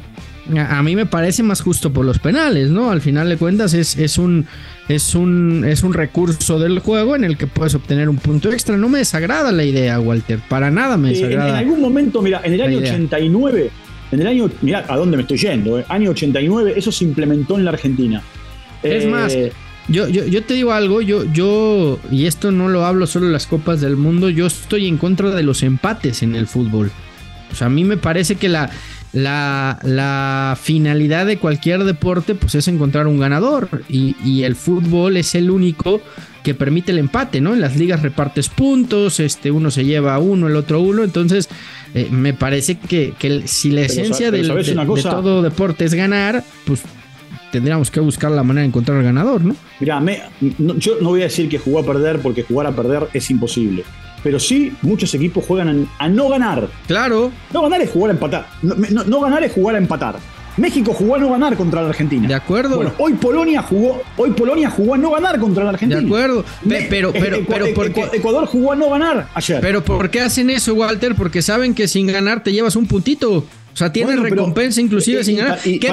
A mí me parece más justo por los penales, ¿no? Al final de cuentas es un recurso del juego en el que puedes obtener un punto extra. No me desagrada la idea, Walter. Para nada me desagrada. En algún momento, mira, en el año 89, mira a dónde me estoy yendo, año 89, eso se implementó en la Argentina. Es más, yo te digo algo, yo, y esto no lo hablo solo en las Copas del Mundo, yo estoy en contra de los empates en el fútbol. O sea, a mí me parece que la finalidad de cualquier deporte pues es encontrar un ganador y el fútbol es el único que permite el empate, ¿no? En las ligas repartes puntos, uno se lleva uno, el otro uno, entonces me parece que si la esencia de todo deporte es ganar, pues tendríamos que buscar la manera de encontrar al ganador, ¿no? Mirá, yo no voy a decir que jugó a perder porque jugar a perder es imposible. Pero sí, muchos equipos juegan a no ganar. Claro. No ganar es jugar a empatar. No ganar es jugar a empatar. México jugó a no ganar contra la Argentina. De acuerdo. Bueno, hoy Polonia jugó a no ganar contra la Argentina. De acuerdo. Pero Ecuador jugó a no ganar ayer. Pero ¿por qué hacen eso, Walter? Porque saben que sin ganar te llevas un puntito. O sea, tienes recompensa inclusive sin ganar. ¿Qué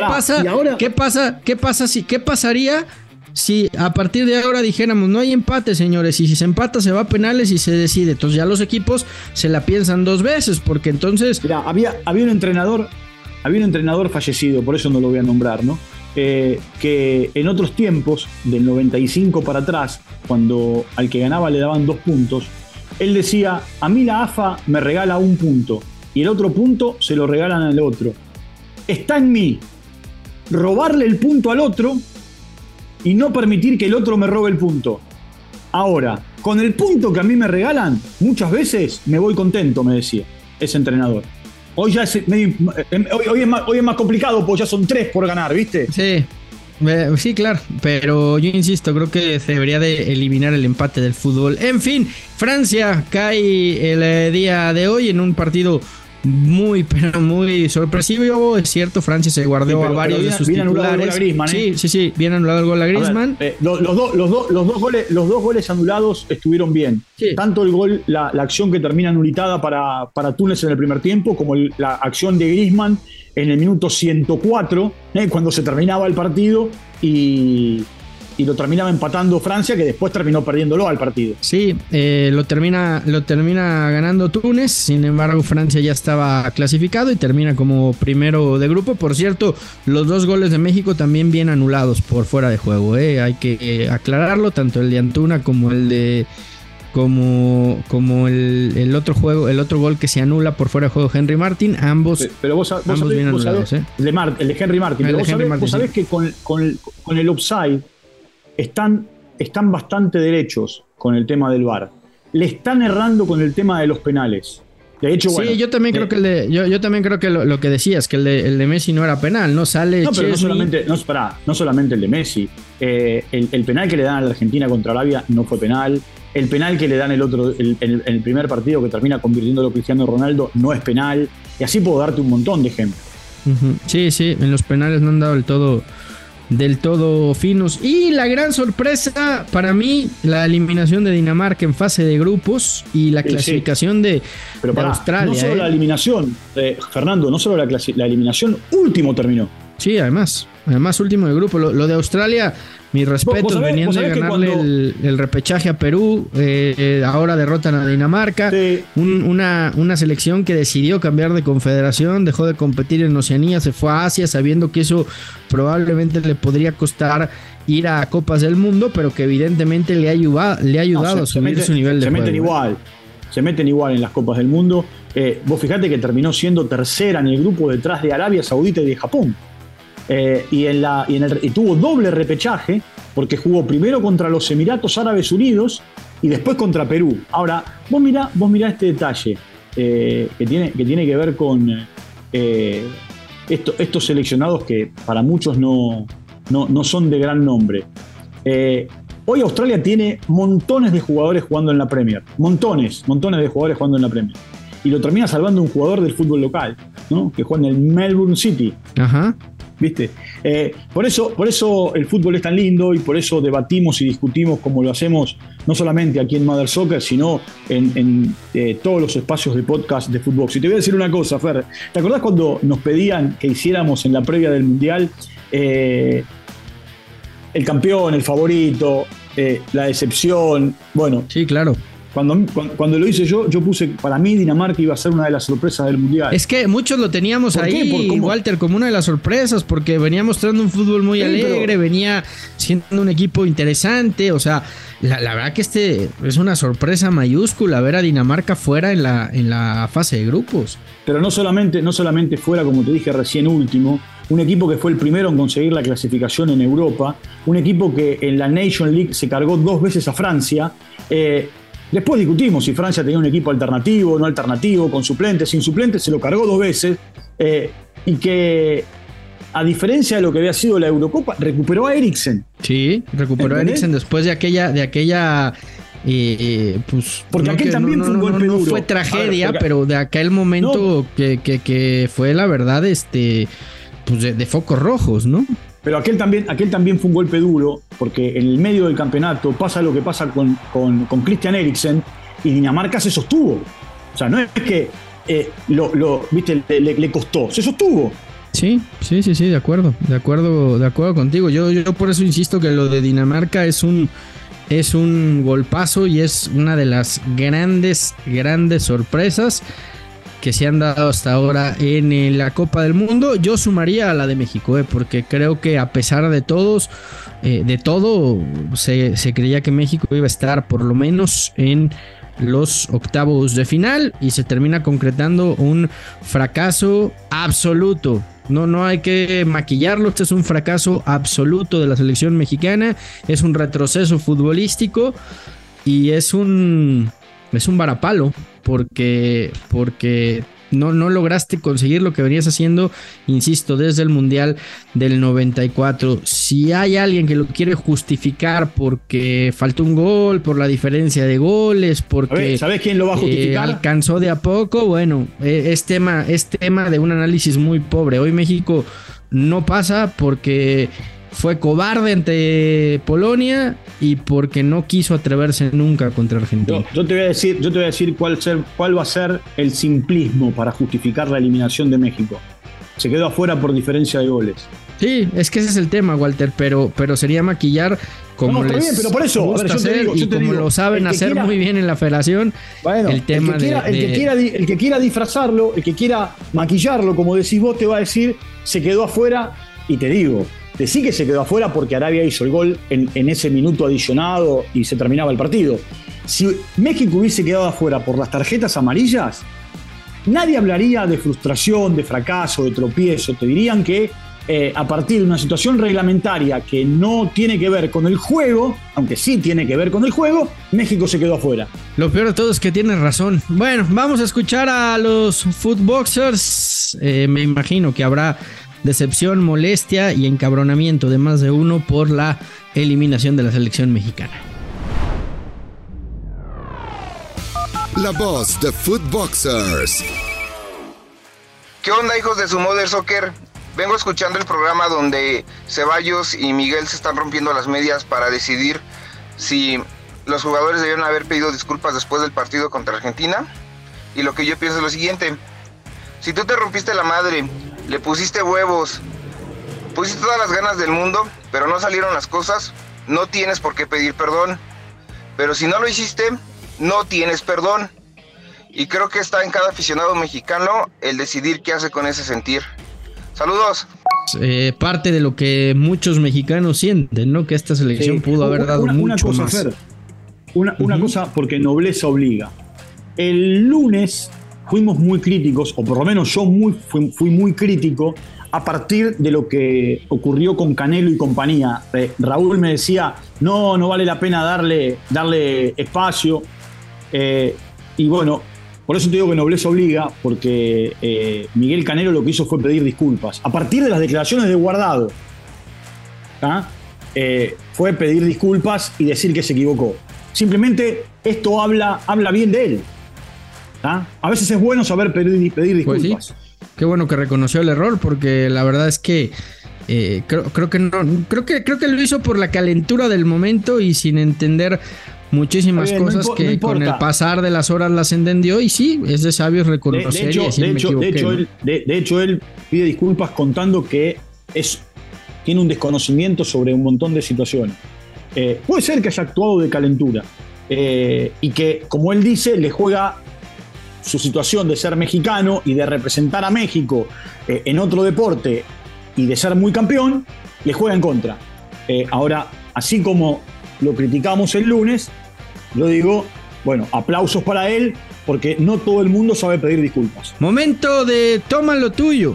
pasaría si a partir de ahora dijéramos no hay empate, señores, y si se empata se va a penales y se decide? Entonces ya los equipos se la piensan dos veces, porque entonces... Mira, había un entrenador fallecido, por eso no lo voy a nombrar, ¿no? Que en otros tiempos, del 95 para atrás, cuando al que ganaba le daban 2 puntos, él decía, a mí la AFA me regala 1 punto y el otro punto se lo regalan al otro. Está en mí robarle el punto al otro y no permitir que el otro me robe el punto. Ahora, con el punto que a mí me regalan, muchas veces me voy contento, me decía ese entrenador. Hoy ya es hoy es más complicado porque ya son 3 por ganar, ¿viste? Sí, claro, pero yo insisto, creo que se debería de eliminar el empate del fútbol. En fin, Francia cae el día de hoy en un partido muy sorpresivo. Es cierto, Francia se guardó a varios de sus titulares. Sí, bien anulado el gol a Griezmann. Los dos goles anulados estuvieron bien. Sí. Tanto el gol, la acción que termina anulitada para Túnez en el primer tiempo, como la acción de Griezmann en el minuto 104, cuando se terminaba el partido y lo terminaba empatando Francia, que después terminó perdiéndolo al partido. Sí, lo termina ganando Túnez. Sin embargo, Francia ya estaba clasificado y termina como primero de grupo. Por cierto, los 2 goles de México también bien anulados por fuera de juego. Hay que aclararlo, tanto el de Antuna como el de el otro gol que se anula por fuera de juego, Henry Martin, ambos bien anulados. El de Henry Martin. Pero vos sabés que con el offside están bastante derechos con el tema del VAR. Le están errando con el tema de los penales. De hecho, sí, yo también creo que yo también creo que lo que decías, que el de Messi no era penal, no sale. No, pero no solamente el de Messi. El penal que le dan a la Argentina contra Arabia no fue penal. El penal que le dan el primer partido que termina convirtiéndolo Cristiano Ronaldo no es penal. Y así puedo darte un montón de ejemplos. Sí, en los penales no han dado del todo finos. Y la gran sorpresa para mí, la eliminación de Dinamarca en fase de grupos y la clasificación de Australia. No solo la eliminación, Fernando, no solo la eliminación, último terminó. Sí, además último de grupo. Lo de Australia, mis respetos, venían de ganarle el repechaje a Perú, ahora derrotan a Dinamarca, sí. Una selección que decidió cambiar de confederación, dejó de competir en Oceanía, se fue a Asia sabiendo que eso probablemente le podría costar ir a Copas del Mundo, pero que evidentemente le ha ayudado a subir su nivel de juego. Se meten igual en las Copas del Mundo. Vos fijate que terminó siendo tercera en el grupo detrás de Arabia Saudita y de Japón. Y tuvo doble repechaje porque jugó primero contra los Emiratos Árabes Unidos y después contra Perú. Ahora, vos mirá este detalle que tiene que ver con estos seleccionados que para muchos no son de gran nombre. Hoy Australia tiene montones de jugadores jugando en la Premier. Montones de jugadores jugando en la Premier. Y lo termina salvando un jugador del fútbol local, ¿no? Que juega en el Melbourne City. Ajá. ¿Viste? Por eso el fútbol es tan lindo y por eso debatimos y discutimos como lo hacemos no solamente aquí en Mother Soccer, sino en todos los espacios de podcast de Footbox. Y te voy a decir una cosa, Fer, ¿te acordás cuando nos pedían que hiciéramos en la previa del Mundial el campeón, el favorito, la decepción? Bueno, sí, claro. Cuando lo hice yo puse, para mí Dinamarca iba a ser una de las sorpresas del Mundial. Es que muchos lo teníamos ahí, Walter, como una de las sorpresas, porque venía mostrando un fútbol muy alegre, venía siendo un equipo interesante, o sea, la verdad que es una sorpresa mayúscula ver a Dinamarca fuera en la fase de grupos. Pero no solamente fuera, como te dije recién, último, un equipo que fue el primero en conseguir la clasificación en Europa, un equipo que en la Nation League se cargó 2 veces a Francia. Después discutimos si Francia tenía un equipo alternativo, no alternativo, con suplentes, sin suplentes, se lo cargó 2 veces, y que, a diferencia de lo que había sido la Eurocopa, recuperó a Eriksen. Sí, recuperó a Eriksen después de aquella pues, porque aquel también fue un golpe duro. No fue tragedia, pero de aquel momento que fue la verdad, pues de focos rojos, ¿no? Pero aquel también fue un golpe duro, porque en el medio del campeonato pasa lo que pasa con Christian Eriksen, y Dinamarca se sostuvo. O sea, no es que ¿viste? Le costó, se sostuvo. Sí, de acuerdo contigo. Yo por eso insisto que lo de Dinamarca es un golpazo y es una de las grandes sorpresas que se han dado hasta ahora en la Copa del Mundo. Yo sumaría a la de México, porque creo que a pesar de todo, se creía que México iba a estar por lo menos en los octavos de final y se termina concretando un fracaso absoluto. No hay que maquillarlo, este es un fracaso absoluto de la selección mexicana, es un retroceso futbolístico y es un varapalo porque no lograste conseguir lo que venías haciendo, insisto, desde el Mundial del 94. Si hay alguien que lo quiere justificar porque faltó un gol, por la diferencia de goles, porque ¿sabes quién lo va a justificar? Alcanzó de a poco, bueno, es tema de un análisis muy pobre. Hoy México no pasa porque fue cobarde ante Polonia y porque no quiso atreverse nunca contra Argentina. Yo te voy a decir cuál va a ser el simplismo para justificar la eliminación de México. Se quedó afuera por diferencia de goles. Sí, es que ese es el tema, Walter, pero sería maquillar como les bien, pero por eso, gusta hacer y como lo saben hacer muy bien en la federación. Bueno, el tema el que quiera disfrazarlo, el que quiera maquillarlo, como decís vos, te va a decir se quedó afuera, y te digo, decí que se quedó afuera porque Arabia hizo el gol en ese minuto adicionado y se terminaba el partido. Si México hubiese quedado afuera por las tarjetas amarillas, nadie hablaría de frustración, de fracaso, de tropiezo. Te dirían que a partir de una situación reglamentaria que no tiene que ver con el juego, aunque sí tiene que ver con el juego, México se quedó afuera. Lo peor de todo es que tienes razón. Bueno, vamos a escuchar a los Footboxers. Me imagino que habrá decepción, molestia y encabronamiento de más de uno por la eliminación de la selección mexicana. La voz de Footboxers. ¿Qué onda, hijos de su Mother Soccer? Vengo escuchando el programa donde Ceballos y Miguel se están rompiendo las medias para decidir si los jugadores debieron haber pedido disculpas después del partido contra Argentina. Y lo que yo pienso es lo siguiente: si tú te rompiste la madre, le pusiste huevos, pusiste todas las ganas del mundo, pero no salieron las cosas, no tienes por qué pedir perdón. Pero si no lo hiciste, no tienes perdón. Y creo que está en cada aficionado mexicano el decidir qué hace con ese sentir. Saludos. Parte de lo que muchos mexicanos sienten, ¿no? Que esta selección pudo haber dado mucho cosa, más. Fer, una cosa, porque nobleza obliga. El lunes fuimos muy críticos, o por lo menos yo fui muy crítico a partir de lo que ocurrió con Canelo y compañía. Raúl me decía, no vale la pena darle espacio. Y bueno, por eso te digo que nobleza obliga, porque Miguel Canelo lo que hizo fue pedir disculpas. A partir de las declaraciones de Guardado, fue pedir disculpas y decir que se equivocó. Simplemente esto habla bien de él. A veces es bueno saber pedir disculpas. Pues sí. Qué bueno que reconoció el error, porque la verdad es que creo que lo hizo por la calentura del momento y sin entender muchísimas cosas que con el pasar de las horas las entendió, y sí, es de sabios reconocer y decir me equivoqué. De hecho, él pide disculpas contando que tiene un desconocimiento sobre un montón de situaciones. Puede ser que haya actuado de calentura y que, como él dice, le juega su situación de ser mexicano y de representar a México en otro deporte y de ser muy campeón, le juega en contra. Ahora, así como lo criticamos el lunes, yo digo, bueno, aplausos para él, porque no todo el mundo sabe pedir disculpas. Momento de toma lo tuyo.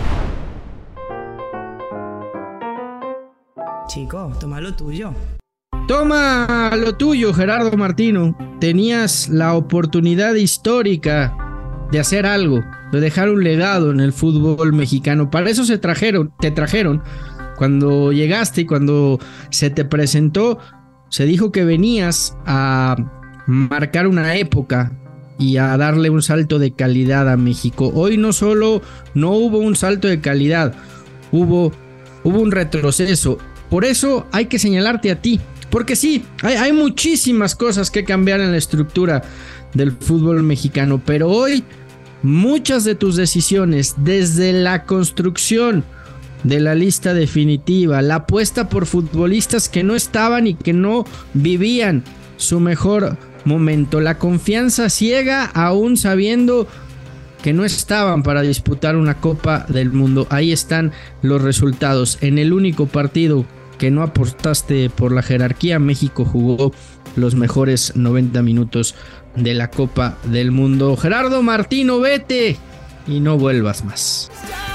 Chico, toma lo tuyo. Toma lo tuyo, Gerardo Martino. Tenías la oportunidad histórica de hacer algo, de dejar un legado en el fútbol mexicano. Para eso te trajeron. Cuando llegaste y cuando se te presentó, se dijo que venías a marcar una época y a darle un salto de calidad a México. Hoy no solo no hubo un salto de calidad, hubo un retroceso. Por eso hay que señalarte a ti, porque sí, hay muchísimas cosas que cambiar en la estructura del fútbol mexicano, pero hoy muchas de tus decisiones, desde la construcción de la lista definitiva, la apuesta por futbolistas que no estaban y que no vivían su mejor momento, la confianza ciega aún sabiendo que no estaban para disputar una Copa del Mundo. Ahí están los resultados. En el único partido que no apostaste por la jerarquía, México jugó los mejores 90 minutos de la Copa del Mundo. Gerardo Martino, vete y no vuelvas más.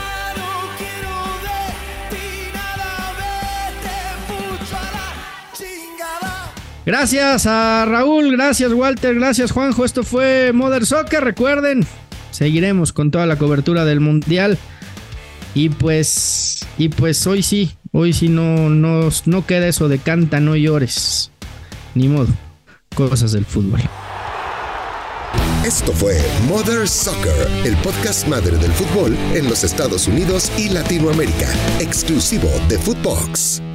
Gracias a Raúl, gracias Walter, gracias Juanjo. Esto fue Mother Soccer. Recuerden, seguiremos con toda la cobertura del Mundial. Y pues hoy sí no queda eso de canta, no llores. Ni modo, cosas del fútbol. Esto fue Mother Soccer, el podcast madre del fútbol en los Estados Unidos y Latinoamérica, exclusivo de Footbox.